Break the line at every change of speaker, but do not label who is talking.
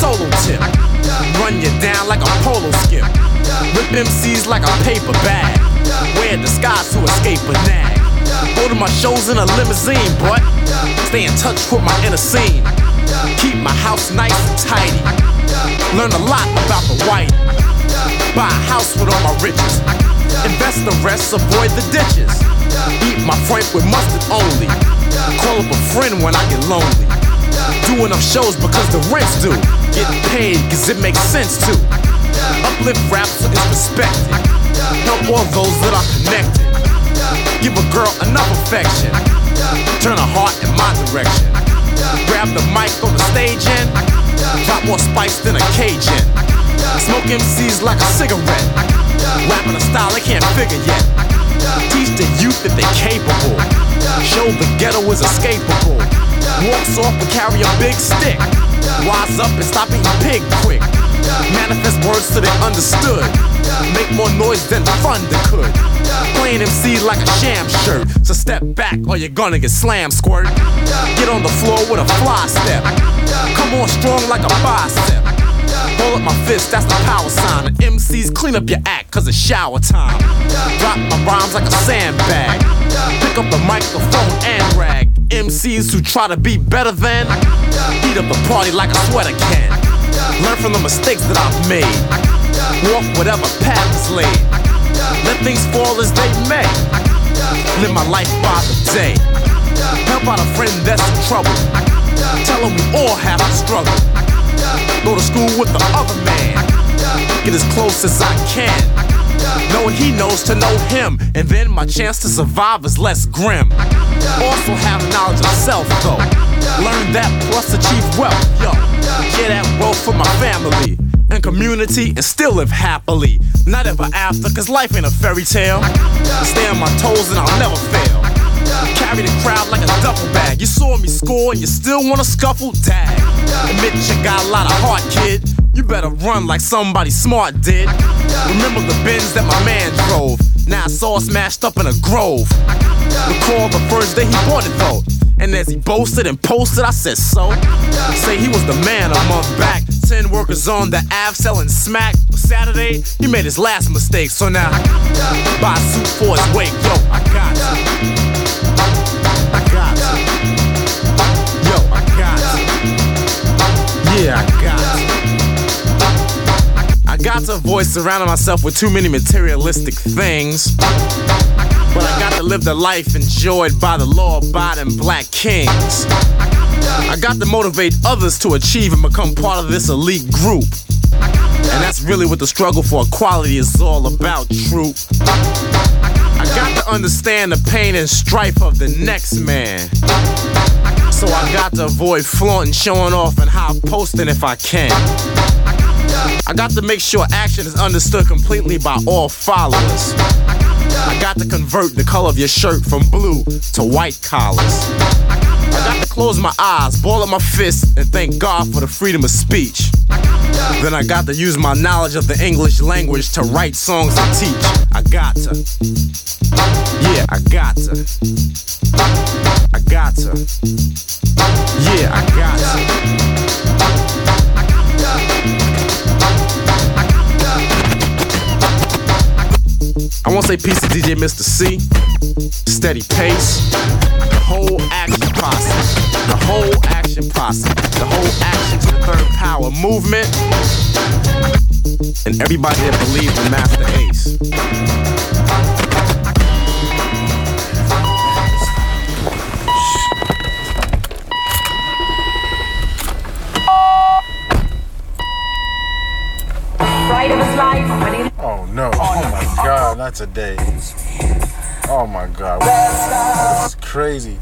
solo tip. Run you down like a polo skip. Rip MCs like a paper bag. Wear disguise to escape a nag. Go to my shows in a limousine, but stay in touch with my inner scene. Keep my house nice and tidy. Learn a lot about the white. Buy a house with all my riches. Invest the rest, avoid the ditches. Eat my Frank with mustard only. Call up a friend when I get lonely. Do enough shows because the rent's due. Get paid cause it makes sense too. Uplift rap so it's respected. Help all those that are connected. Give a girl enough affection. Turn her heart in my direction. Grab the mic on the stage and drop more spice than a Cajun. Smoke MCs like a cigarette. Rapping a style they can't figure yet. Teach the youth that they're capable. Show the ghetto is escapable. Walks off and carry a big stick. Wise up and stop eating pig quick. Manifest words so they're understood. Make more noise than thunder could. Playing MC like a sham shirt. So step back or you're gonna get slam squirt. Get on the floor with a fly step. Come on strong like a bicep. Hold up my fist, that's the power sign. And MCs clean up your act cause it's shower time. Drop my rhymes like a sandbag. Pick up the microphone and rag. MCs who try to be better than heat up the party like a sweater can. Learn from the mistakes that I've made. Walk whatever path is laid. Let things fall as they may. Live my life by the day. Help out a friend that's in trouble. Tell him we all have to struggle. Go to school with the other man. Get as close as I can. Know what he knows to know him. And then my chance to survive is less grim. Also have knowledge of self though. Learn that plus achieve wealth, yo. Get that wealth for my family and community and still live happily. Not ever after, cause life ain't a fairy tale. Stay on my toes and I'll never fail. Carry the crowd like a duffel bag. You saw me score and you still wanna scuffle? Tag. Admit you got a lot of heart, kid. You better run like somebody smart did. Remember the Benz that my man drove. Now it's all smashed up in a grove. Recall the first day he bought it though. And as he boasted and posted, I said so. Say he was the man a month back. 10 workers on the Ave selling smack. Saturday, he made his last mistake. So now, buy a suit for his wake. Yo, I got you. I got you. Yo, I got you. Yeah, I got you. I got to avoid surrounding myself with too many materialistic things. But I got to live the life enjoyed by the law-abiding black kings. I got to motivate others to achieve and become part of this elite group. And that's really what the struggle for equality is all about, truth. I got to understand the pain and strife of the next man. So I got to avoid flaunting, showing off, and high posting if I can. I got to make sure action is understood completely by all followers. I got to convert the color of your shirt from blue to white collars. I got to close my eyes, ball up my fists, and thank God for the freedom of speech. Then I got to use my knowledge of the English language to write songs and teach. I got to. Yeah, I got to. I got to. Yeah, I got to. I wanna say peace to DJ Mr. C, Steady Pace, the whole action posse, the whole action posse, the whole action to the third power movement, and everybody that believes in Master Ace.
Oh no, oh my God, not today. Oh my God, this is crazy.